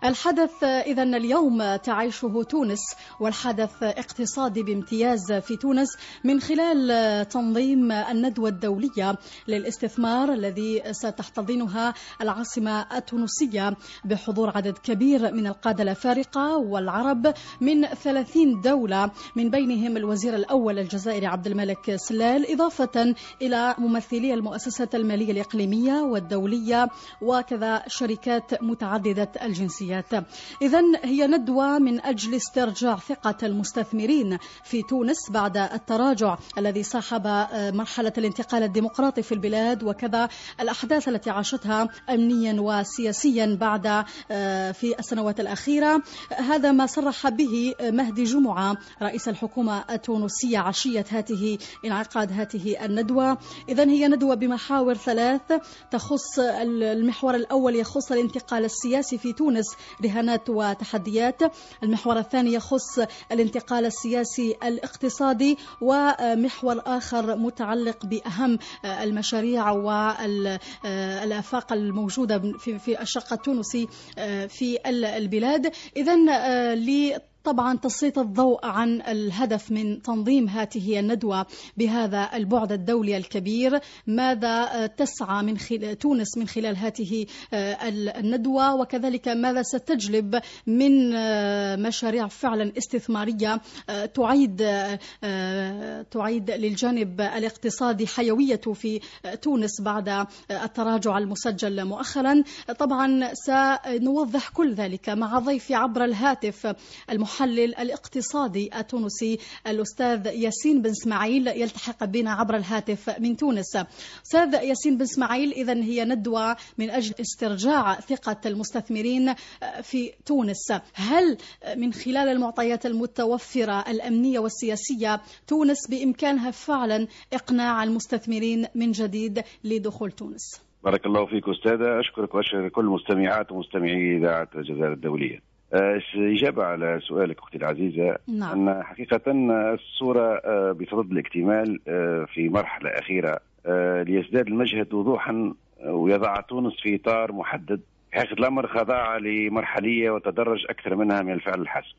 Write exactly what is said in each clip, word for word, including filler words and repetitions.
الحدث إذن اليوم تعيشه تونس، والحدث اقتصادي بامتياز في تونس من خلال تنظيم الندوة الدولية للاستثمار الذي ستحتضنها العاصمة التونسية بحضور عدد كبير من القادة الأفارقة والعرب من ثلاثين دولة، من بينهم الوزير الأول الجزائري عبد الملك سلال، إضافة إلى ممثلي المؤسسات المالية الإقليمية والدولية وكذا شركات متعددة الجنسيات. إذن هي ندوة من أجل استرجاع ثقة المستثمرين في تونس بعد التراجع الذي صاحب مرحلة الانتقال الديمقراطي في البلاد، وكذا الأحداث التي عاشتها أمنيا وسياسيا بعد في السنوات الأخيرة. هذا ما صرح به مهدي جمعة رئيس الحكومة التونسية عشية هاته انعقاد هذه الندوة. إذن هي ندوة بمحاور ثلاث تخص المحور الأول يخص الانتقال السياسي في تونس، رهانات وتحديات. المحور الثاني يخص الانتقال السياسي الاقتصادي، ومحور آخر متعلق بأهم المشاريع والآفاق الموجودة في الشق التونسي في البلاد. إذن لي طبعا تسليط الضوء عن الهدف من تنظيم هذه الندوة بهذا البعد الدولي الكبير، ماذا تسعى من خلال تونس من خلال هذه الندوة، وكذلك ماذا ستجلب من مشاريع فعلا استثمارية تعيد تعيد للجانب الاقتصادي حيويته في تونس بعد التراجع المسجل مؤخرا. طبعا سنوضح كل ذلك مع ضيفي عبر الهاتف المحلل الاقتصادي التونسي الأستاذ ياسين بن اسماعيل، يلتحق بنا عبر الهاتف من تونس. أستاذ ياسين بن اسماعيل، إذن هي ندوة من أجل استرجاع ثقة المستثمرين في تونس. هل من خلال المعطيات المتوفرة الأمنية والسياسية تونس بإمكانها فعلا إقناع المستثمرين من جديد لدخول تونس؟ بارك الله فيك أستاذة، أشكرك وأشكر كل مستمعات ومستمعي إذاعة الجزائر الدولية. إجابة على سؤالك أختي العزيزة، نعم. أن حقيقة الصورة بصدد الاكتمال في مرحلة أخيرة ليزداد المشهد وضوحا ويضع تونس في إطار محدد. حقيقة الأمر خضع لمرحلية وتدرج أكثر منها من الفعل الحاسم.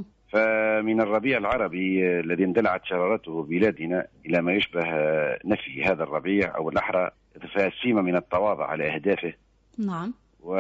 فمن الربيع العربي الذي اندلعت شرارته بلادنا إلى ما يشبه نفي هذا الربيع، أو الأحرى ارتفاع السيمة من التواضع على أهدافه نعم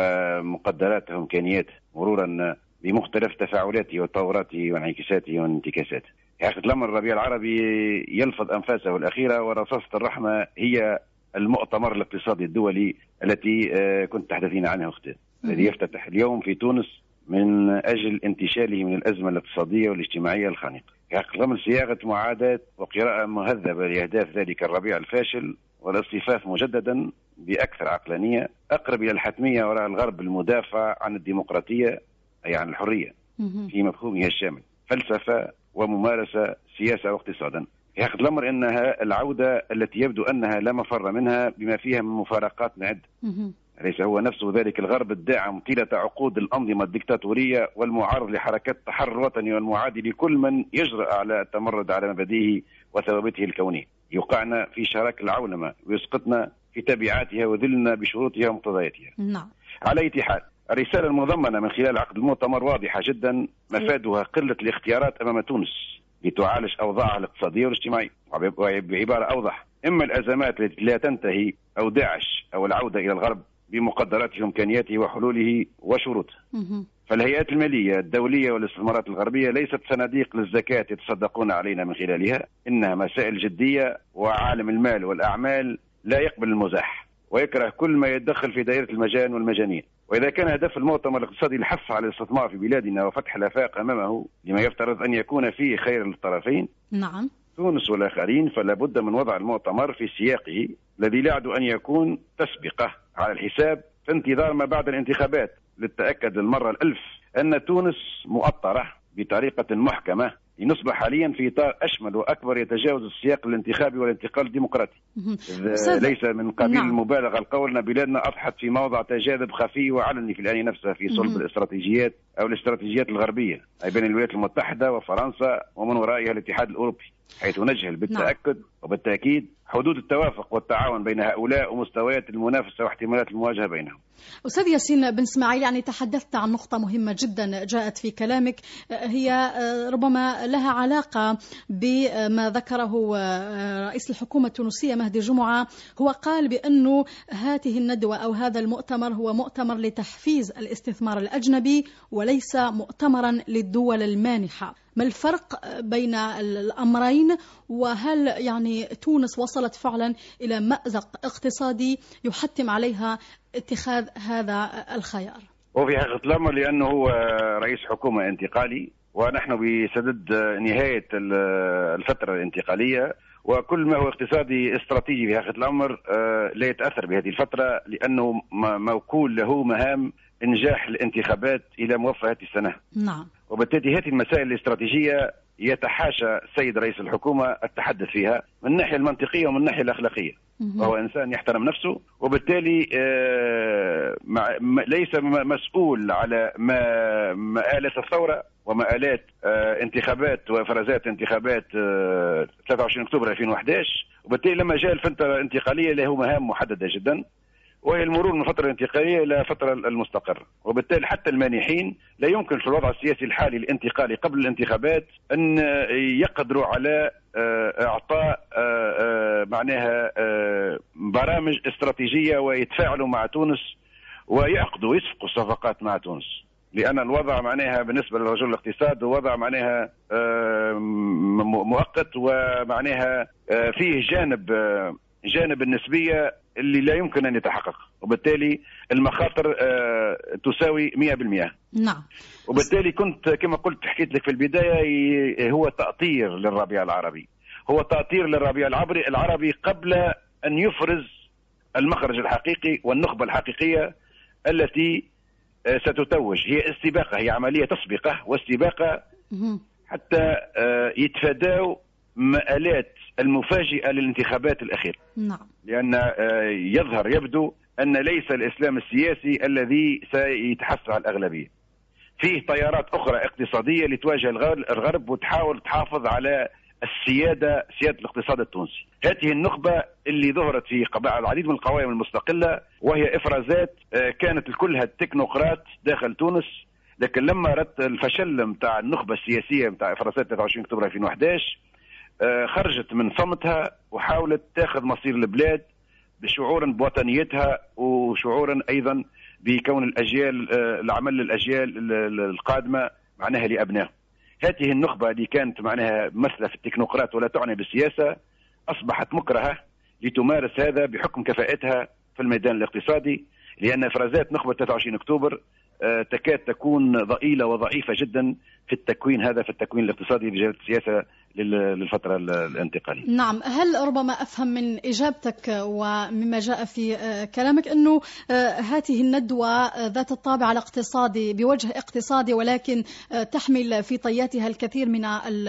ومقدراته وإمكانياته، مرورا بمختلف تفاعلاته وتطوراته وانعكاساته وانتكاساته. حقيقة الأمر الربيع العربي يلفظ أنفاسه الأخيرة، ورصاصة الرحمة هي المؤتمر الاقتصادي الدولي التي كنت تحدثين عنه أختي، الذي يفتتح اليوم في تونس من أجل انتشاله من الأزمة الاقتصادية والاجتماعية الخانقة. حقيقة الأمر صياغة معاداة وقراءة مهذبة لأهداف ذلك الربيع الفاشل، والاصطفاف مجددا بأكثر عقلانية أقرب إلى الحتمية وراء الغرب المدافع عن الديمقراطية، أي عن الحرية في مفهومها الشامل، فلسفة وممارسة، سياسة واقتصادا. حقيقة الأمر أنها العودة التي يبدو أنها لا مفر منها بما فيها من مفارقات عدة. ليس هو نفسه ذلك الغرب الداعم طيلة عقود الأنظمة الدكتاتورية والمعارض لحركات التحرر الوطني والمعادي لكل من يجرأ على التمرد على مبادئه وثوابته الكونية، يوقعنا في شراك العولمة ويسقطنا في تبعاتها وذلنا بشروطها ومقتضياتها. نعم. على أي حال، الرسالة المضمنة من خلال عقد المؤتمر واضحة جدا، مفادها قلة الاختيارات أمام تونس لتعالج أوضاعها الاقتصادية والاجتماعية. بعبارة أوضح، إما الأزمات التي لا تنتهي، أو داعش، أو العودة إلى الغرب بمقدراته وإمكانياته وحلوله وشروطه. فالهيئات المالية الدولية والاستثمارات الغربية ليست صناديق للزكاة يتصدقون علينا من خلالها، إنها مسائل جدية، وعالم المال والأعمال لا يقبل المزاح ويكره كل ما يتدخل في دائرة المجان والمجانين. وإذا كان هدف المؤتمر الاقتصادي الحث على الاستثمار في بلادنا وفتح الآفاق أمامه لما يفترض أن يكون فيه خير للطرفين، نعم، تونس والآخرين، فلا بد من وضع المؤتمر في سياقه الذي لا يعد أن يكون تسبقة على الحساب في انتظار ما بعد الانتخابات، للتأكد للمرة الألف أن تونس مؤطرة بطريقة محكمة لنصبح حاليا في إطار أشمل وأكبر يتجاوز السياق الانتخابي والانتقال الديمقراطي. ليس من قبيل نعم. المبالغة القول أن بلادنا أضحت في موضع تجاذب خفي وعلني في الآن نفسها في صلب الاستراتيجيات أو الاستراتيجيات الغربية، أي بين الولايات المتحدة وفرنسا ومن ورائها الاتحاد الأوروبي. حيث نجهل بالتأكد نعم. وبالتأكيد حدود التوافق والتعاون بين هؤلاء ومستويات المنافسة واحتمالات المواجهة بينهم. أستاذ ياسين بن اسماعيل، يعني تحدثت عن نقطة مهمة جدا جاءت في كلامك، هي ربما لها علاقة بما ذكره رئيس الحكومة التونسية مهدي جمعة. هو قال بأنه هذه الندوة أو هذا المؤتمر هو مؤتمر لتحفيز الاستثمار الأجنبي وليس مؤتمرا للدول المانحة. ما الفرق بين الأمرين؟ وهل يعني تونس وصلت فعلا إلى مأزق اقتصادي يحتم عليها اتخاذ هذا الخيار؟ وفي حقيقة الأمر لأنه هو رئيس حكومة انتقالي، ونحن بصدد نهاية الفترة الانتقالية، وكل ما هو اقتصادي استراتيجي في حقيقة الأمر لا يتأثر بهذه الفترة، لأنه موكول له مهام إنجاح الانتخابات إلى موفى هذه السنة. نعم. وبالتالي هذه المسائل الاستراتيجية يتحاشى السيد رئيس الحكومة التحدث فيها من الناحية المنطقية ومن الناحية الأخلاقية. وهو إنسان يحترم نفسه، وبالتالي ليس مسؤول على مآلات الثورة ومآلات انتخابات وفرازات انتخابات ثلاثة وعشرين أكتوبر ألفين وأحد عشر. وبالتالي لما جاء الفترة الانتقالية له مهام محددة جدا، وهي المرور من الفترة الانتقالية إلى فترة المستقر. وبالتالي حتى المانحين لا يمكن في الوضع السياسي الحالي الانتقالي قبل الانتخابات أن يقدروا على إعطاء معناها برامج استراتيجية ويتفاعلوا مع تونس ويعقدوا ويسفقوا صفقات مع تونس، لأن الوضع معناها بالنسبة لرجل الاقتصاد وضع معناها مؤقت، ومعناها فيه جانب جانب النسبية اللي لا يمكن أن يتحقق، وبالتالي المخاطر تساوي مئة بالمئة. نعم. وبالتالي كنت كما قلت حكيت لك في البداية هو تأطير للربيع العربي، هو تأطير للربيع العربي قبل أن يفرز المخرج الحقيقي والنخبة الحقيقية التي ستتوج. هي استباقة، هي عملية تسبقة واستباقة حتى يتفادوا مآلات المفاجئة للانتخابات الأخيرة. نعم. لأن يظهر يبدو أن ليس الإسلام السياسي الذي سيتحصل على الأغلبية، فيه تيارات أخرى اقتصادية لتواجه الغرب وتحاول تحافظ على السيادة سيادة الاقتصاد التونسي. هذه النخبة اللي ظهرت في العديد من القوائم المستقلة، وهي إفرازات كانت كلها تكنوقراط داخل تونس، لكن لما رأت الفشل متاع النخبة السياسية متاع إفرازات ثلاثة وعشرين أكتوبر ألفين وأحد عشر خرجت من صمتها وحاولت تاخذ مصير البلاد بشعورا بوطنيتها وشعورا أيضا بكون الأجيال العمل للأجيال القادمة معناها لأبنائهم. هذه النخبة اللي كانت معناها مثلة في التكنوقراط ولا تعني بالسياسة أصبحت مكرهة لتمارس هذا بحكم كفاءتها في الميدان الاقتصادي، لأن إفرازات نخبة ثلاثة وعشرين أكتوبر تكاد تكون ضئيلة وضعيفة جدا في التكوين هذا، في التكوين الاقتصادي لجهة السياسة للفترة الانتقالية. نعم. هل ربما أفهم من إجابتك ومما جاء في كلامك أنه هذه الندوة ذات الطابع الاقتصادي بوجه اقتصادي، ولكن تحمل في طياتها الكثير من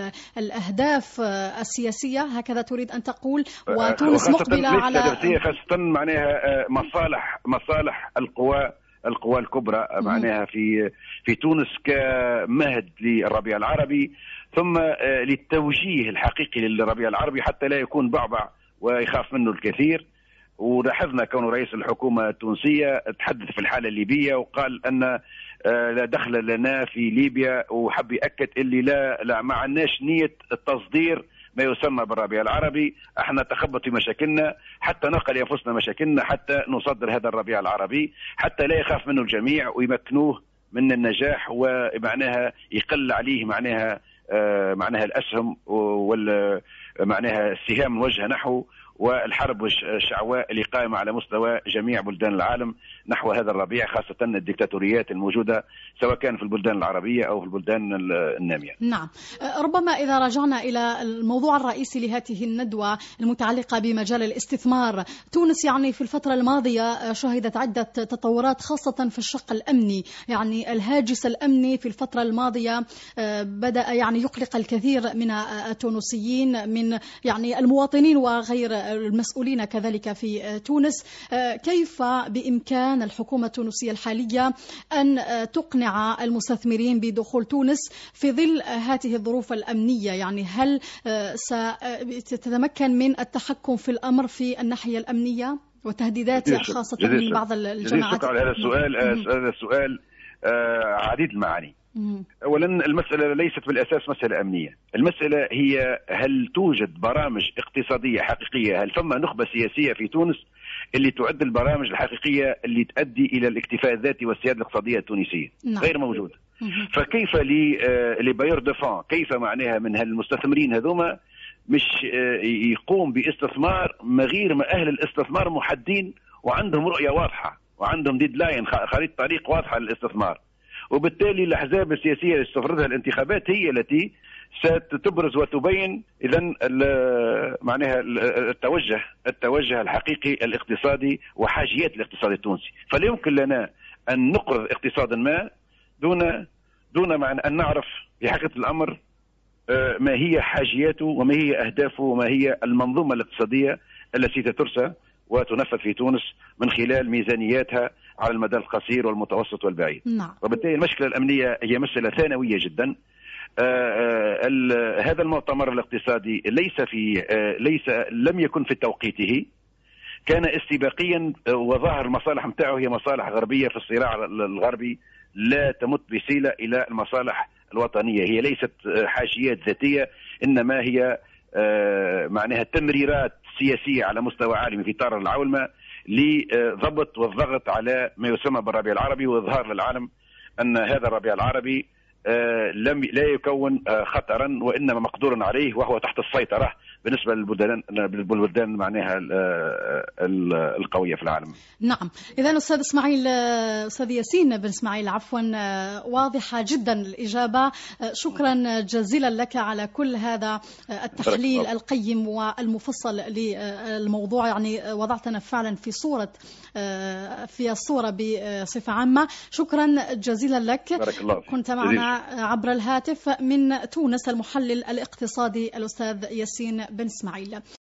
الأهداف السياسية، هكذا تريد أن تقول؟ وتونس مقبلة على خاصة معناها مصالح مصالح القوى القوى الكبرى معناها في في تونس كمهد للربيع العربي، ثم للتوجيه الحقيقي للربيع العربي حتى لا يكون بعبع ويخاف منه الكثير. ولاحظنا كون رئيس الحكومة التونسية تحدث في الحالة الليبية وقال أن لا دخل لنا في ليبيا، وحب يأكد اللي لا لا ما عندناش نية التصدير ما يسمى بالربيع العربي، احنا تخبط في مشاكلنا حتى نلقى لأنفسنا مشاكلنا حتى نصدر هذا الربيع العربي، حتى لا يخاف منه الجميع ويمكنوه من النجاح، ومعناها يقل عليه معناها آه معناها الأسهم وال معناها السهام موجهة نحو والحرب الشعواء اللي قائمة على مستوى جميع بلدان العالم نحو هذا الربيع، خاصة الديكتاتوريات الموجودة سواء كان في البلدان العربية أو في البلدان النامية. نعم. ربما إذا رجعنا إلى الموضوع الرئيسي لهذه الندوة المتعلقة بمجال الاستثمار، تونس يعني في الفترة الماضية شهدت عدة تطورات خاصة في الشق الأمني، يعني الهاجس الأمني في الفترة الماضية بدأ يعني يقلق الكثير من التونسيين من يعني المواطنين وغير المسؤولين كذلك في تونس. كيف بإمكان بإمكان الحكومة التونسية الحالية أن تقنع المستثمرين بدخول تونس في ظل هذه الظروف الأمنية؟ يعني هل ستتمكن من التحكم في الأمر في الناحية الأمنية وتهديدات خاصة من بعض الجماعات؟ شكرا على هذا السؤال. هذا السؤال عديد المعاني. أولا، المسألة ليست بالأساس مسألة أمنية، المسألة هي هل توجد برامج اقتصادية حقيقية؟ هل ثم نخبة سياسية في تونس اللي تعد البرامج الحقيقية اللي تؤدي إلى الاكتفاء الذاتي والسيادة الاقتصادية التونسية؟ نعم. غير موجود. فكيف لباير دفان، كيف معناها من هالمستثمرين هذوما مش يقوم باستثمار ما غير ما أهل الاستثمار محدين وعندهم رؤية واضحة وعندهم ديدلاين، خريطة طريق واضحة للاستثمار، وبالتالي الأحزاب السياسية اللي استفردها الانتخابات هي التي ستبرز وتبين إذن معناها التوجه التوجه الحقيقي الاقتصادي وحاجيات الاقتصاد التونسي. فلا يمكن لنا أن نقرض اقتصادا ما دون دون معنى أن نعرف بحقيقة الأمر ما هي حاجياته وما هي أهدافه وما هي المنظومة الاقتصادية التي تترسى وتنفذ في تونس من خلال ميزانياتها على المدى القصير والمتوسط والبعيد. نعم. وبالتالي المشكلة الأمنية هي مسألة ثانوية جدا. آآ آآ هذا المؤتمر الاقتصادي ليس في ليس لم يكن في توقيته، كان استباقيا، وظاهر المصالح نتاعه هي مصالح غربية في الصراع الغربي لا تمت بصلة إلى المصالح الوطنية. هي ليست حاجيات ذاتية، إنما هي معناها تمريرات سياسية على مستوى عالمي في إطار العولمة لضبط والضغط على ما يسمى بالربيع العربي، وإظهار للعالم أن هذا الربيع العربي لم لا يكون خطرا وإنما مقدور عليه وهو تحت السيطرة بالنسبة للبلدان البلدان معناها القوية في العالم. نعم. إذا أستاذ إسماعيل أستاذ ياسين بن إسماعيل عفوا، واضحة جدا الإجابة. شكرا جزيلا لك على كل هذا التحليل القيم والمفصل للموضوع. يعني وضعتنا فعلا في صورة في الصورة بصفة عامة. شكرا جزيلا لك. بارك الله. كنت معنا عبر الهاتف من تونس المحلل الاقتصادي الأستاذ ياسين بن إسماعيل.